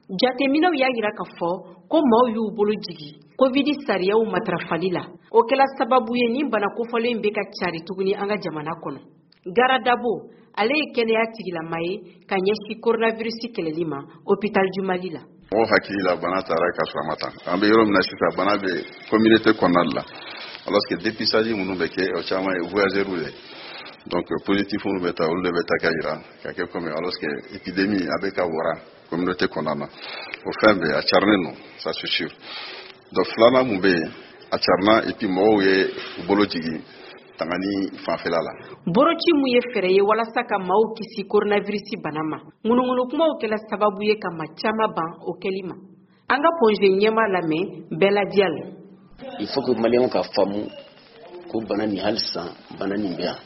Jateminaw y'a yira k'a fɔ ko maaw y'u bolo jigi Covid sariyaw matarafali la. O kɛla sababu ye ni bana kofɔlen bɛ ka cari tuguni an ka jamana kɔnɔ. Gara Dabo, ale ye kɛnɛya tigilama ye ka ɲɛsin coronavirus kɛlɛli ma hôpital du Mali la. O hakili la bana taara ka sɔrɔ a ma taa. An bɛ yɔrɔ min na sisan bana bɛ communauté kɔnɔna la. Alors que dépistage minnu bɛ kɛ o caman ye voyageurs ye. Donc positif minnu bɛ taa olu de bɛ taa ka yira ka kɛ comme alors que épidémie a bɛ ka wara communauté kɔnɔna na. O fɛn bɛɛ a carinen non, ça c'est sûr. Donc filanan mun bɛ yen a carina et puis mɔgɔw ye u bolo jigin tangani fanfɛla la. Boroci mun ye fɛrɛ ye walasa ka maaw kisi coronavirus bana ma. Ŋunuŋunu kumaw kɛla sababu ye ka maa caman ban o kɛli ma. An ka projet ɲɛma lamɛn Bella Diallo. Il faut que maliyɛnw ka faamu ko bana nin hali sisan bana nin bɛ yan.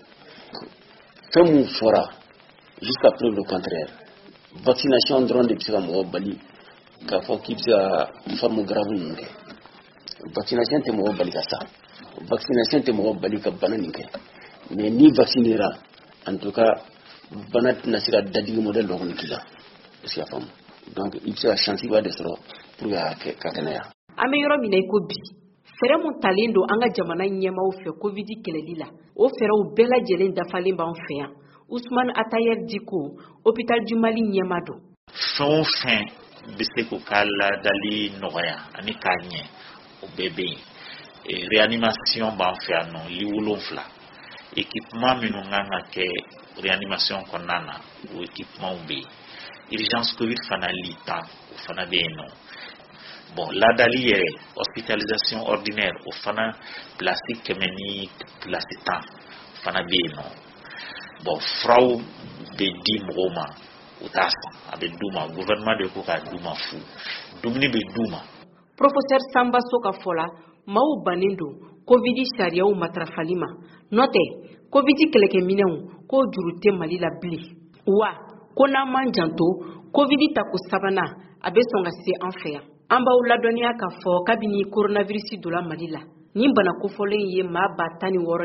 Fɛn mun fɔra jusqu'à preuve le contraire. Vaccination dɔrɔn de bɛ se ka mɔgɔ bali k'a fɔ k'i bɛ se ka forme grave ninnu kɛ. Vaccination tɛ mɔgɔ bali ka sa. Vaccination tɛ mɔgɔ bali ka bana nin kɛ. Mais ni vaccinera en tout cas bana tɛna se ka dadigi modèle dɔ kɔni k'i la. Est-ce que y'a faamu? Donc i bɛ se ka chance b'a de sɔrɔ pour ka kɛnɛya. An bɛ yɔrɔ min na i ko bi. Fɛrɛ mun talen don an ka jamana ɲɛmaw fɛ Covid kɛlɛli la. O fɛrɛw bɛɛ lajɛlen dafalen b'an fɛ yan. Ousmane Atayer Diko, hôpital du Mali ɲɛma don. Fɛn o fɛn bɛ se k'o ka ladali nɔgɔya ani k'a ɲɛ o bɛɛ bɛ yen. Réanimation b'an fɛ yan nɔ li 7. Équipement minnu kan ka kɛ réanimation kɔnɔna na o équipement bɛ yen. Urgence Covid fana li 10 o fana bɛ yen nɔ. Bon, ladali yɛrɛ hospitalisation ordinaire o fana place 100 ni place 10 fana bɛ yen nɔ. Bon, furaw bɛ di mɔgɔw ma o t'a san a bɛ d'u ma gouvernement de ko k'a d'u ma fu dumuni bɛ d'u ma. Professeur Samba Soka fɔ la maaw bannen don Covid sariyaw matarafali ma n'o tɛ Covid kɛlɛkɛminɛnw k'o juru tɛ Mali la bilen wa ko n'an m'an janto Covid tako sabanan a bɛ sɔn ka se an fɛ yan. An b'aw ladɔnniya k'a fɔ kabini coronavirus donna Mali la ni bana kofɔlen ye maa 16,600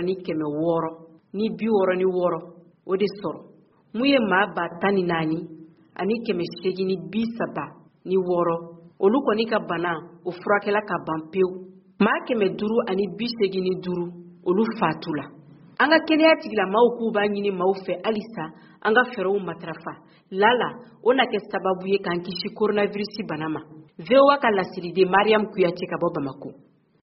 ni 66 o de sɔrɔ mun ye maa 14,000 ani 836 olu kɔni ka bana o furakɛla ka ban pewu maa 585 olu fatula. An ka kɛnɛya tigilamaw k'u b'a ɲini maaw fɛ halisa an ka fɛrɛw matarafa lala o na kɛ sababu ye k'an kisi coronavirus bana ma. VOA ka lasiriden Mariam Kuyate ka bɔ Bamako.